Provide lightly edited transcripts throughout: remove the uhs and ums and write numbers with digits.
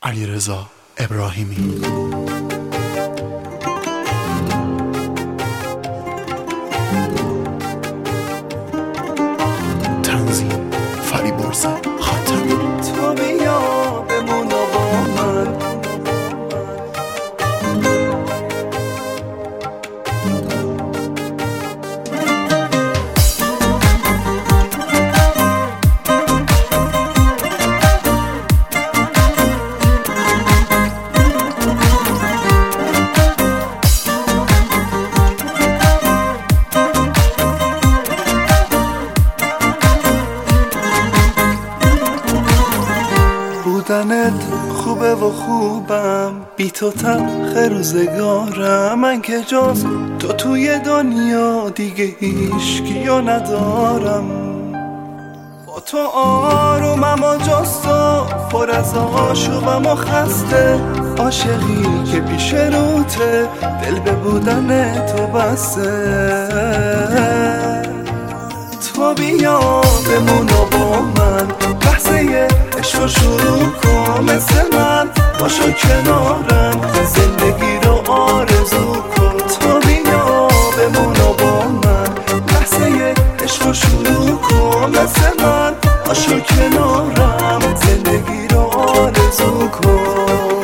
علیرضا ابراهیمی. تنظیم فریبرز خاتمی. تو بیا بمون و با من، بودنت خوبه و خوبم، بی تو تلخ روزگارم. من که جز تو توی دنیا دیگه هیچکیو ندارم. با تو آرومم و جز تو پر از آشوبم و خسته. عاشقی که پیش روته، دل به بودن تو بسته. تو بیا بمون و با من، لحظه عشق شروع کن. مثل من باشو کنارم، زندگی رو آرزو کن. تو بیا بمون و با من، لحظه عشق شروع کن. مثل من باشو کنارم، زندگی رو آرزو کن.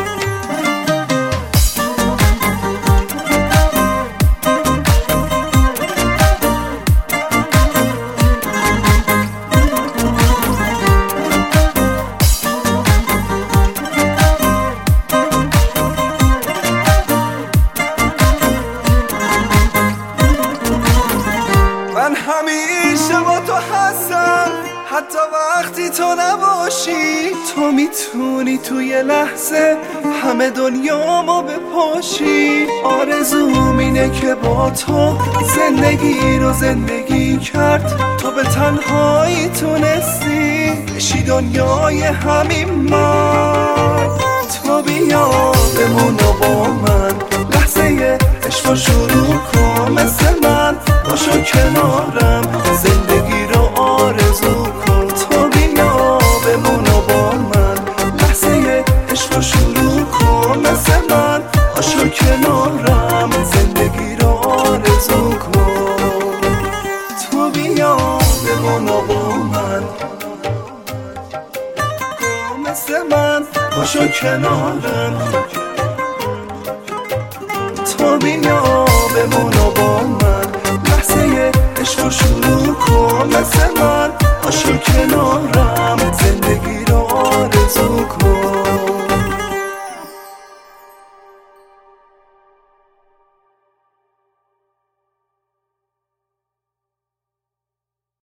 من همیشه با تو هستم، حتی وقتی تو نباشی. تو میتونی توی لحظه همه دنیامو بپاشی. آرزوم اینه که با تو زندگی رو زندگی کرد. تو به تنهایی تونستی بشی دنیای همین من. تو بیا بمون و با من، لحظه عشق شروع کن. مثل من باشو کنارم، زندگی رو آرزو کن. تو بیا بمون و با من، لحظه عشق شروع کن. مثل من باشو کنارم، زندگی رو آرزو کن. تو بیا بمون و با من، مثل من باشو کنارم. تو بیا بمون و با من، لحظه عشق شروع کن. مثل من باشو کنارم، زندگی رو آرزو کن.